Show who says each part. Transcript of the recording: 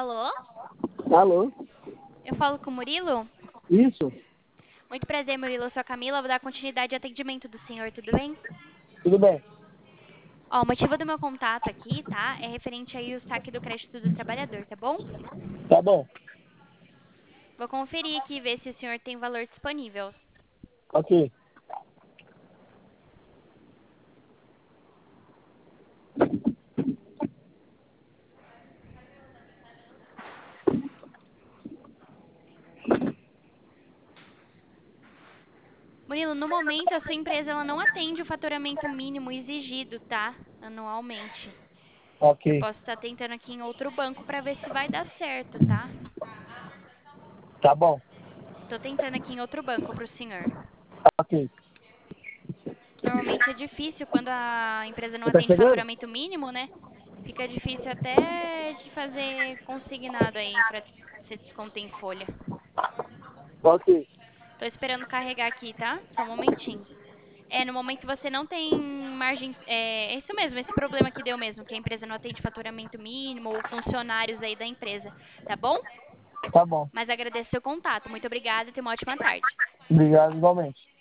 Speaker 1: Alô?
Speaker 2: Alô?
Speaker 1: Eu falo com o Murilo?
Speaker 2: Isso?
Speaker 1: Muito prazer, Murilo. Eu sou a Camila. Vou dar continuidade ao atendimento do senhor, tudo bem?
Speaker 2: Tudo bem?
Speaker 1: Ó, o motivo do meu contato aqui, tá? É referente aí ao saque do crédito do trabalhador, tá bom?
Speaker 2: Tá bom.
Speaker 1: Vou conferir aqui e ver se o senhor tem valor disponível.
Speaker 2: Ok.
Speaker 1: Murilo, no momento a sua empresa ela não atende o faturamento mínimo exigido, tá? Anualmente. Eu
Speaker 2: Ok.
Speaker 1: posso estar tentando aqui em outro banco para ver se vai dar certo, tá?
Speaker 2: Tá bom.
Speaker 1: Tô tentando aqui em outro banco para o senhor.
Speaker 2: Ok.
Speaker 1: Normalmente é difícil quando a empresa não
Speaker 2: Você tá
Speaker 1: atende
Speaker 2: chegando?
Speaker 1: faturamento mínimo, né? Fica difícil até de fazer consignado aí para você descontar em folha.
Speaker 2: Ok.
Speaker 1: Tô esperando carregar aqui, tá? Só um momentinho. É, no momento você não tem margem. É isso mesmo, esse problema que deu mesmo, que a empresa não atende faturamento mínimo ou funcionários aí da empresa, tá bom?
Speaker 2: Tá bom.
Speaker 1: Mas agradeço seu contato. Muito obrigada e tenha uma ótima tarde.
Speaker 2: Obrigado igualmente.